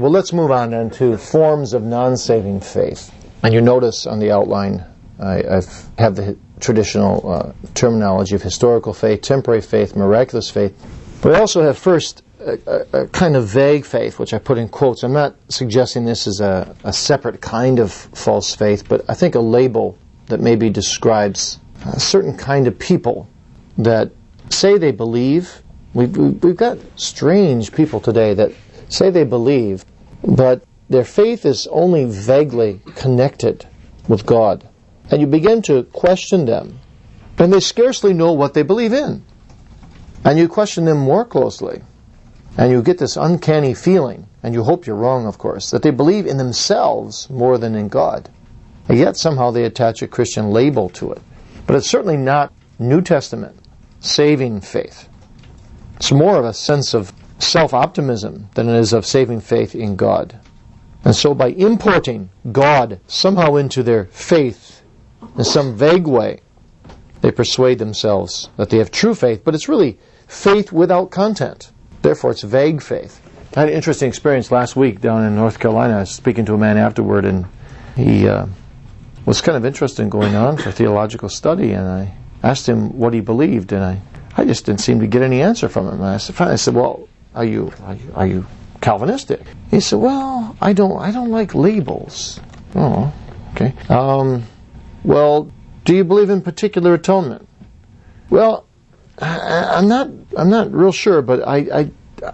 Well, let's move on then to forms of non-saving faith. And you notice on the outline, I have the traditional terminology of historical faith, temporary faith, miraculous faith. But I also have first a kind of vague faith, which I put in quotes. I'm not suggesting this is a separate kind of false faith, but I think a label that maybe describes a certain kind of people that say they believe. We've got strange people today that say they believe, but their faith is only vaguely connected with God. And you begin to question them, and they scarcely know what they believe in. And you question them more closely, and you get this uncanny feeling, and you hope you're wrong, of course, that they believe in themselves more than in God. And yet somehow they attach a Christian label to it. But it's certainly not New Testament saving faith. It's more of a sense of self-optimism than it is of saving faith in God. And so by importing God somehow into their faith in some vague way, they persuade themselves that they have true faith, but it's really faith without content. Therefore, it's vague faith. I had an interesting experience last week down in North Carolina. I was speaking to a man afterward, and he was kind of interested in going on for theological study, and I asked him what he believed, and I just didn't seem to get any answer from him. And I said, well, are you Calvinistic? He said, well, I don't like labels. Oh, okay. Well, do you believe in particular atonement? Well, I'm not real sure, but I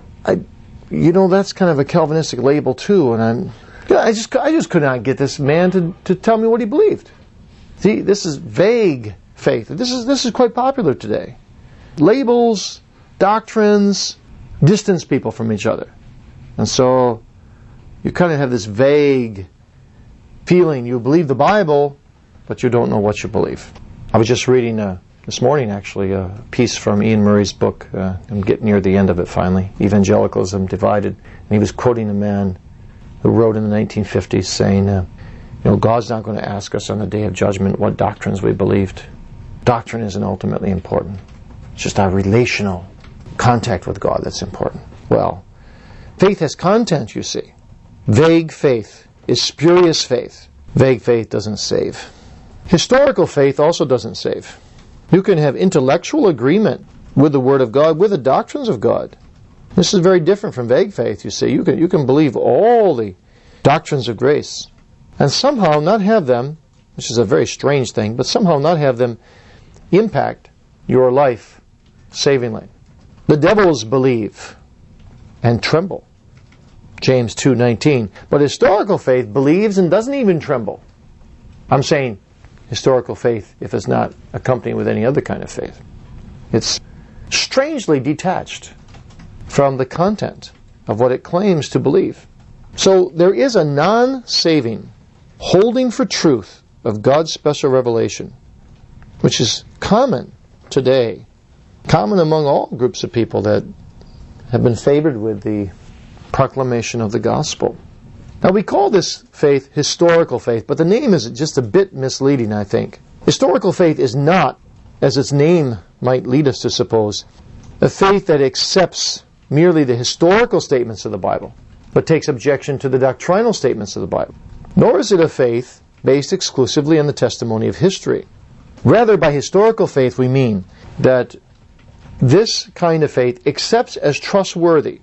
that's kind of a Calvinistic label too, and I just could not get this man to tell me what he believed. See, this is vague faith. This is quite popular today. Labels, doctrines, distance people from each other. And so you kind of have this vague feeling. You believe the Bible, but you don't know what you believe. I was just reading this morning, actually, a piece from Ian Murray's book. I'm getting near the end of it finally, Evangelicalism Divided. And he was quoting a man who wrote in the 1950s saying, God's not going to ask us on the day of judgment what doctrines we believed. Doctrine isn't ultimately important. It's just our relational contact with God that's important. Well, faith has content, you see. Vague faith is spurious faith. Vague faith doesn't save. Historical faith also doesn't save. You can have intellectual agreement with the Word of God, with the doctrines of God. This is very different from vague faith, you see. You can believe all the doctrines of grace and somehow not have them, which is a very strange thing, but somehow not have them impact your life savingly. The devils believe and tremble. James 2:19. But historical faith believes and doesn't even tremble. I'm saying historical faith if it's not accompanied with any other kind of faith. It's strangely detached from the content of what it claims to believe. So there is a non-saving holding for truth of God's special revelation, which is common today, common among all groups of people that have been favored with the proclamation of the gospel. Now we call this faith historical faith, but the name is just a bit misleading, I think. Historical faith is not, as its name might lead us to suppose, a faith that accepts merely the historical statements of the Bible, but takes objection to the doctrinal statements of the Bible. Nor is it a faith based exclusively on the testimony of history. Rather, by historical faith we mean that this kind of faith accepts as trustworthy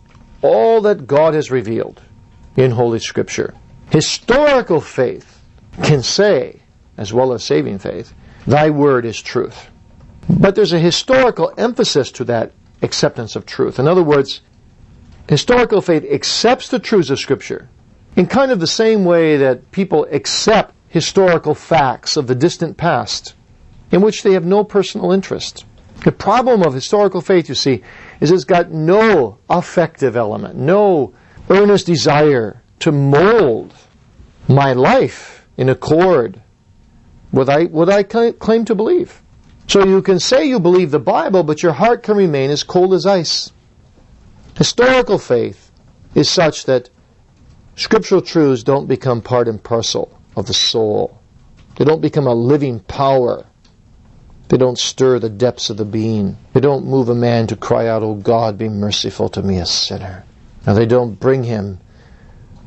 all that God has revealed in Holy Scripture. Historical faith can say, as well as saving faith, thy word is truth. But there's a historical emphasis to that acceptance of truth. In other words, historical faith accepts the truths of Scripture in kind of the same way that people accept historical facts of the distant past in which they have no personal interest. The problem of historical faith, you see, is it's got no affective element, no earnest desire to mold my life in accord with what I claim to believe. So you can say you believe the Bible, but your heart can remain as cold as ice. Historical faith is such that scriptural truths don't become part and parcel of the soul. They don't become a living power. They don't stir the depths of the being. They don't move a man to cry out, "O God, be merciful to me, a sinner." Now they don't bring him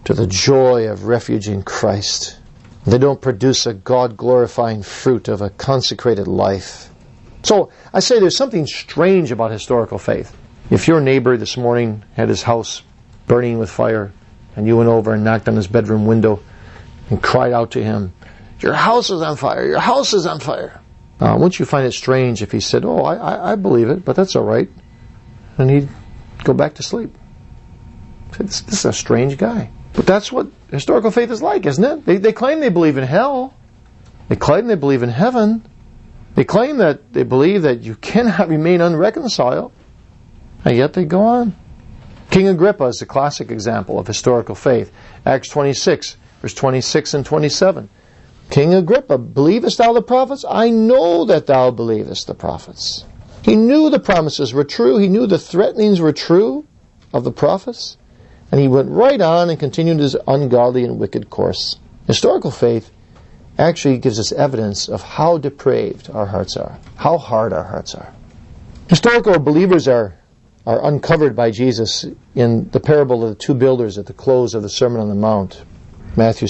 to the joy of refuge in Christ. They don't produce a God-glorifying fruit of a consecrated life. So I say there's something strange about historical faith. If your neighbor this morning had his house burning with fire, and you went over and knocked on his bedroom window and cried out to him, "Your house is on fire, your house is on fire." Wouldn't you find it strange if he said, "Oh, I believe it, but that's all right," and he'd go back to sleep? This is a strange guy. But that's what historical faith is like, isn't it? They claim they believe in hell. They claim they believe in heaven. They claim that they believe that you cannot remain unreconciled. And yet they go on. King Agrippa is a classic example of historical faith. Acts 26, verse 26 and 27. King Agrippa, believest thou the prophets? I know that thou believest the prophets. He knew the promises were true. He knew the threatenings were true of the prophets. And he went right on and continued his ungodly and wicked course. Historical faith actually gives us evidence of how depraved our hearts are, how hard our hearts are. Historical believers are uncovered by Jesus in the parable of the two builders at the close of the Sermon on the Mount, Matthew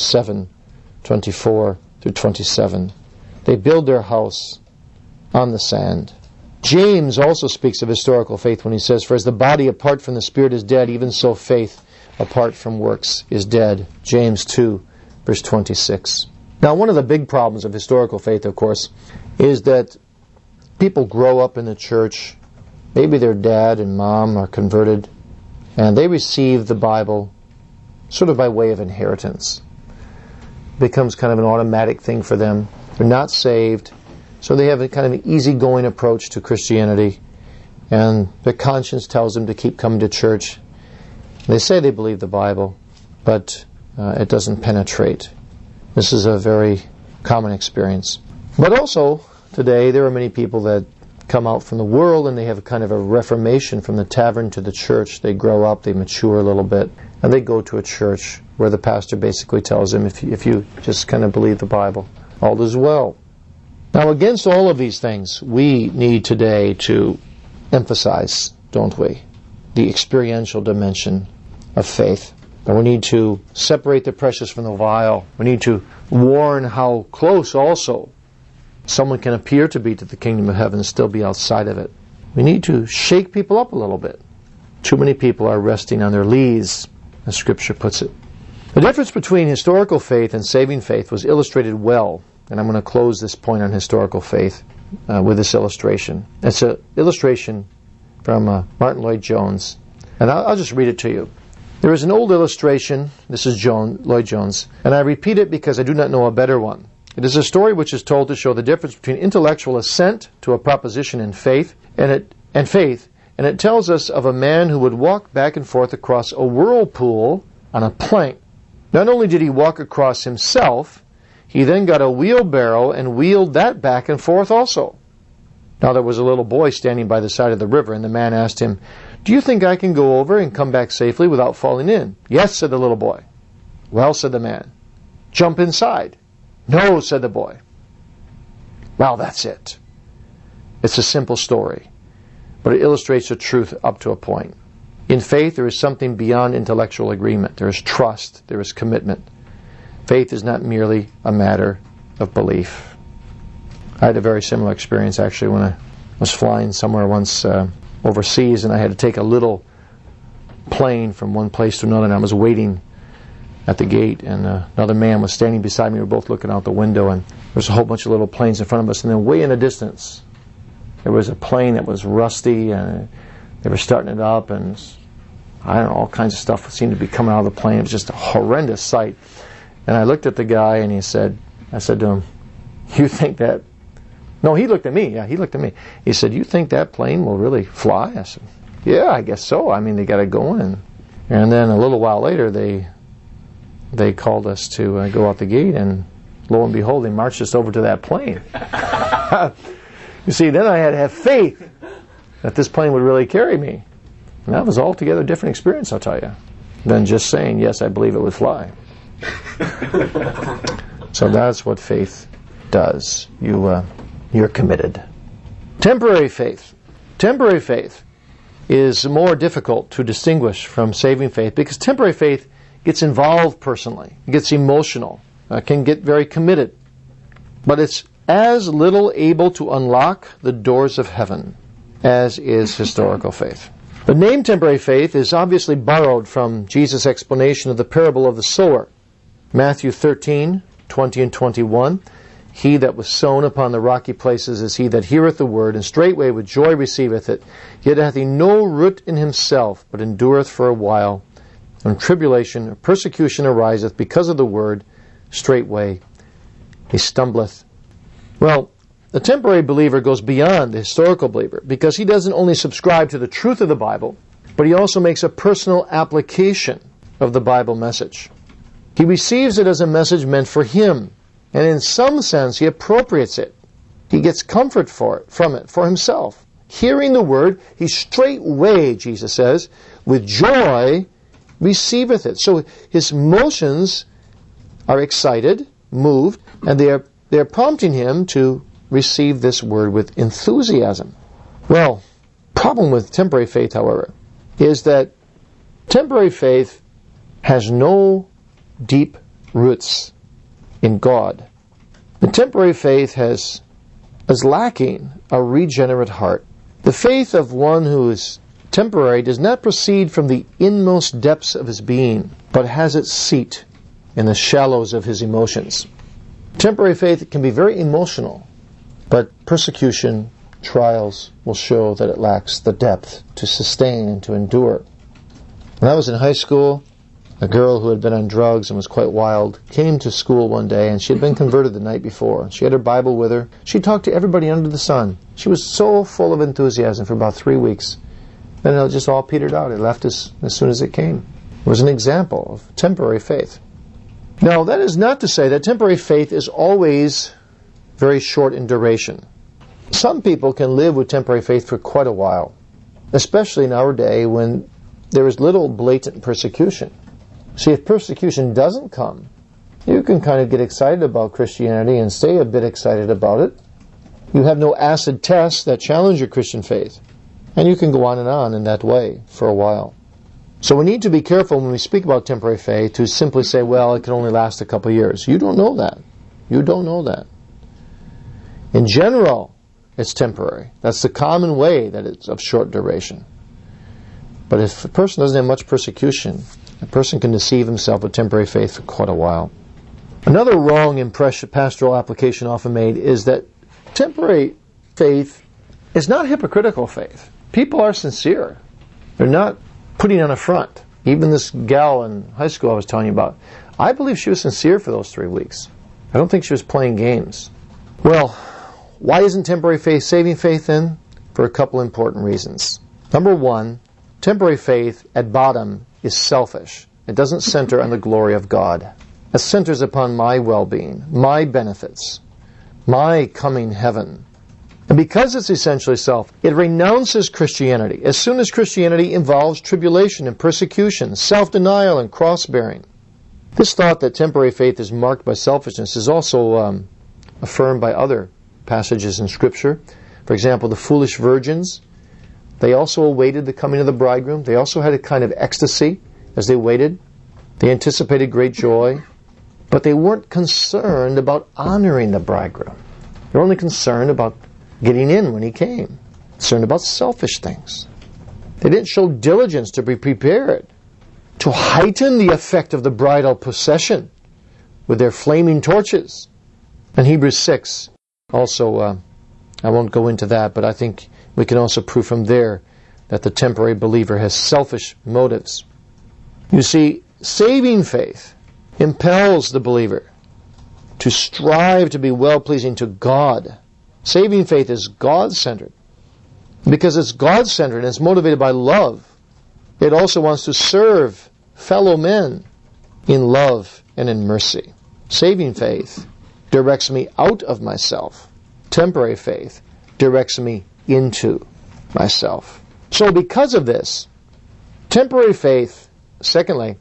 7:24 through 27. They build their house on the sand. James also speaks of historical faith when he says, "For as the body apart from the spirit is dead, even so faith apart from works is dead." James 2, verse 26. Now, one of the big problems of historical faith, of course, is that people grow up in the church. Maybe their dad and mom are converted, and they receive the Bible sort of by way of inheritance. It becomes kind of an automatic thing for them. They're not saved, so they have a kind of an easygoing approach to Christianity, and their conscience tells them to keep coming to church. They say they believe the Bible, but it doesn't penetrate. This is a very common experience. But also, today, there are many people that come out from the world and they have a kind of a reformation from the tavern to the church. They grow up, they mature a little bit, and they go to a church where the pastor basically tells them, if you just kind of believe the Bible, all is well. Now, against all of these things, we need today to emphasize, don't we, the experiential dimension of faith. And we need to separate the precious from the vile. We need to warn how close also someone can appear to be to the kingdom of heaven and still be outside of it. We need to shake people up a little bit. Too many people are resting on their lees, as Scripture puts it. The difference between historical faith and saving faith was illustrated well, and I'm going to close this point on historical faith with this illustration. It's an illustration from Martin Lloyd-Jones, and I'll just read it to you. There is an old illustration, this is Lloyd-Jones, and I repeat it because I do not know a better one. It is a story which is told to show the difference between intellectual assent to a proposition and faith, and it tells us of a man who would walk back and forth across a whirlpool on a plank. Not only did he walk across himself, he then got a wheelbarrow and wheeled that back and forth also. Now there was a little boy standing by the side of the river, and the man asked him, "Do you think I can go over and come back safely without falling in?" "Yes," said the little boy. "Well," said the man, "jump inside." "No," said the boy. Well, that's it. It's a simple story, but it illustrates the truth up to a point. In faith, there is something beyond intellectual agreement. There is trust. There is commitment. Faith is not merely a matter of belief. I had a very similar experience, actually, when I was flying somewhere once overseas, and I had to take a little plane from one place to another, and I was waiting at the gate, and another man was standing beside me. We were both looking out the window, and there was a whole bunch of little planes in front of us, and then way in the distance, there was a plane that was rusty, and they were starting it up, and I don't know, all kinds of stuff seemed to be coming out of the plane. It was just a horrendous sight. And I looked at the guy, and I said to him, "You think that..." No, he looked at me. Yeah, he looked at me. He said, "You think that plane will really fly?" I said, "Yeah, I guess so. I mean, they got it going." And then a little while later, they called us to go out the gate, and lo and behold, they marched us over to that plane. You see, then I had to have faith that this plane would really carry me. And that was altogether a different experience, I'll tell you, than just saying, "Yes, I believe it would fly." So that's what faith does. You're committed. Temporary faith. Temporary faith is more difficult to distinguish from saving faith because temporary faith gets involved personally, gets emotional, can get very committed. But it's as little able to unlock the doors of heaven as is historical faith. The name temporary faith is obviously borrowed from Jesus' explanation of the parable of the sower. Matthew 13:20 and 21. He that was sown upon the rocky places is he that heareth the word, and straightway with joy receiveth it. Yet hath he no root in himself, but endureth for a while. When tribulation or persecution ariseth because of the word, straightway he stumbleth. Well, the temporary believer goes beyond the historical believer, because he doesn't only subscribe to the truth of the Bible, but he also makes a personal application of the Bible message. He receives it as a message meant for him, and in some sense he appropriates it. He gets comfort from it for himself. Hearing the word, he straightway, Jesus says, with joy receiveth it. So his emotions are excited, moved, and they are prompting him to receive this word with enthusiasm. Well, problem with temporary faith, however, is that temporary faith has no deep roots in God. The temporary faith is lacking a regenerate heart. The faith of one who is temporary does not proceed from the inmost depths of his being, but has its seat in the shallows of his emotions. Temporary faith can be very emotional, but persecution, trials will show that it lacks the depth to sustain and to endure. When I was in high school, a girl who had been on drugs and was quite wild came to school one day, and she had been converted the night before. She had her Bible with her. She talked to everybody under the sun. She was so full of enthusiasm for about 3 weeks. Then it just all petered out. It left as soon as it came. It was an example of temporary faith. Now, that is not to say that temporary faith is always very short in duration. Some people can live with temporary faith for quite a while, especially in our day when there is little blatant persecution. See, if persecution doesn't come, you can kind of get excited about Christianity and stay a bit excited about it. You have no acid tests that challenge your Christian faith, and you can go on in that way for a while. So we need to be careful when we speak about temporary faith to simply say, well, it can only last a couple of years. You don't know that. You don't know that. In general, it's temporary. That's the common way that it's of short duration. But if a person doesn't have much persecution, a person can deceive himself with temporary faith for quite a while. Another wrong impression, pastoral application often made, is that temporary faith is not hypocritical faith. People are sincere. They're not putting on a front. Even this gal in high school I was telling you about, I believe she was sincere for those 3 weeks. I don't think she was playing games. Well, why isn't temporary faith saving faith then? For a couple important reasons. Number one, temporary faith at bottom is selfish. It doesn't center on the glory of God. It centers upon my well-being, my benefits, my coming heaven. And because it's essentially self, it renounces Christianity as soon as Christianity involves tribulation and persecution, self-denial and cross-bearing. This thought that temporary faith is marked by selfishness is also affirmed by other passages in Scripture. For example, the foolish virgins, they also awaited the coming of the bridegroom. They also had a kind of ecstasy as they waited. They anticipated great joy, but they weren't concerned about honoring the bridegroom. They were only concerned about getting in when he came, concerned about selfish things. They didn't show diligence to be prepared to heighten the effect of the bridal procession with their flaming torches. In Hebrews 6, also, I won't go into that, but I think we can also prove from there that the temporary believer has selfish motives. You see, saving faith impels the believer to strive to be well-pleasing to God. Saving faith is God-centered. Because it's God-centered and it's motivated by love, it also wants to serve fellow men in love and in mercy. Saving faith directs me out of myself. Temporary faith directs me into myself. So because of this, temporary faith, secondly,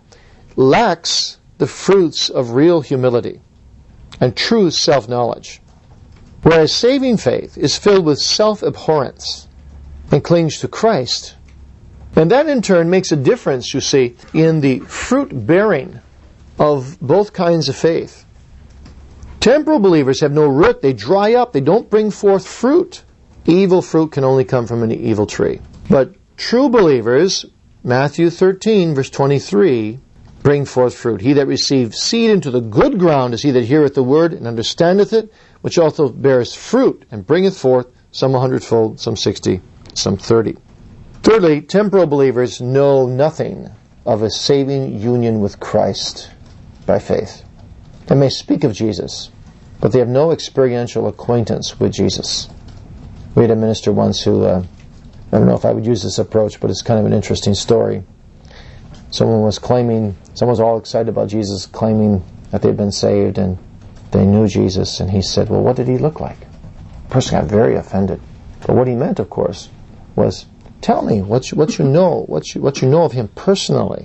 lacks the fruits of real humility and true self-knowledge. Whereas saving faith is filled with self-abhorrence and clings to Christ, And that in turn makes a difference, you see, in the fruit bearing of both kinds of faith. Temporal believers have no root, they dry up, they don't bring forth fruit. Evil fruit can only come from an evil tree. But true believers, Matthew 13, verse 23, bring forth fruit. He that receives seed into the good ground is he that heareth the word and understandeth it, which also beareth fruit and bringeth forth some 100-fold, some 60, some 30. Thirdly, temporal believers know nothing of a saving union with Christ by faith. They may speak of Jesus, but they have no experiential acquaintance with Jesus. We had a minister once who, I don't know if I would use this approach, but it's kind of an interesting story. Someone was all excited about Jesus, claiming that they'd been saved and they knew Jesus, and he said, well, what did he look like? The person got very offended. But what he meant, of course, was, tell me what you know of him personally.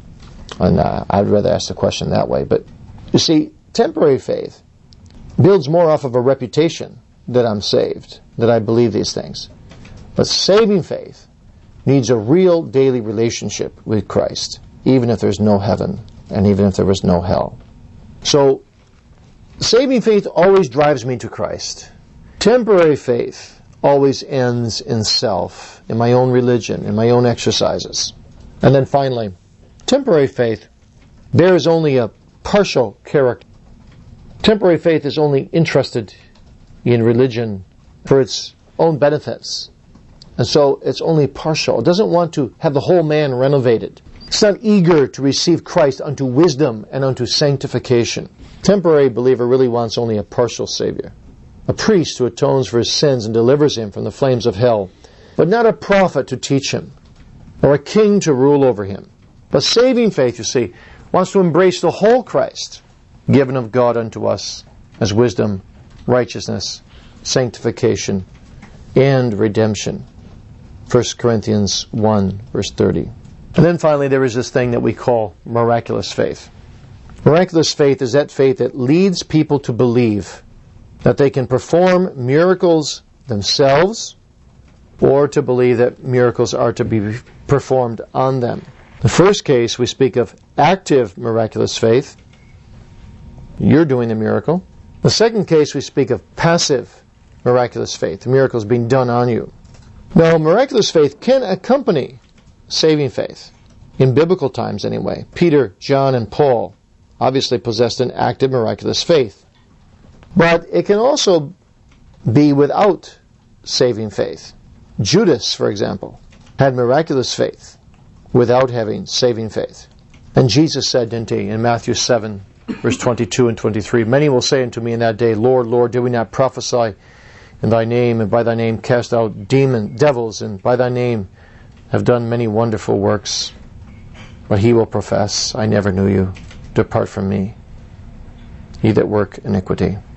And I'd rather ask the question that way. But you see, temporary faith builds more off of a reputation that I'm saved, that I believe these things. But saving faith needs a real daily relationship with Christ, even if there's no heaven and even if there was no hell. So, saving faith always drives me to Christ. Temporary faith always ends in self, in my own religion, in my own exercises. And then finally, temporary faith bears only a partial character. Temporary faith is only interested in religion for its own benefits. And so it's only partial. It doesn't want to have the whole man renovated. It's not eager to receive Christ unto wisdom and unto sanctification. Temporary believer really wants only a partial Savior. A priest who atones for his sins and delivers him from the flames of hell. But not a prophet to teach him, or a king to rule over him. But saving faith, you see, wants to embrace the whole Christ, given of God unto us as wisdom, righteousness, sanctification, and redemption. 1 Corinthians 1, verse 30. And then finally, there is this thing that we call miraculous faith. Miraculous faith is that faith that leads people to believe that they can perform miracles themselves, or to believe that miracles are to be performed on them. The first case, we speak of active miraculous faith. You're doing the miracle. The second case, we speak of passive miraculous faith. The miracle is being done on you. Now, miraculous faith can accompany saving faith. In biblical times, anyway. Peter, John, and Paul obviously possessed an active miraculous faith. But it can also be without saving faith. Judas, for example, had miraculous faith without having saving faith. And Jesus said, didn't he, in Matthew 7, verse 22 and 23, many will say unto me in that day, Lord, Lord, did we not prophesy in thy name, and by thy name cast out devils, and by thy name have done many wonderful works? But he will profess, I never knew you. Depart from me, ye that work iniquity.